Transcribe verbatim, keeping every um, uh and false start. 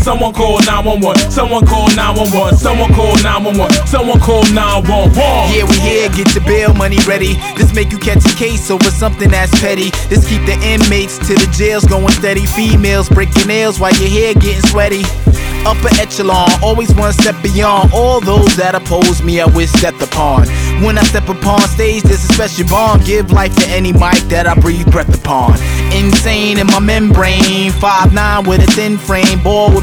Someone call nine one one. Someone call nine one one. Someone call nine one one. Someone call nine one one. Yeah, we here, get your bail money ready. This make you catch a case over something that's petty. This keep the inmates to the jails going steady. Females break your nails while your hair getting sweaty. Upper echelon, always one step beyond. All those that oppose me, I wish stepped upon. When I step upon stage, there's a special bond. Give life to any mic that I breathe breath upon. Insane in my membrane, five nine with a thin frame, ball with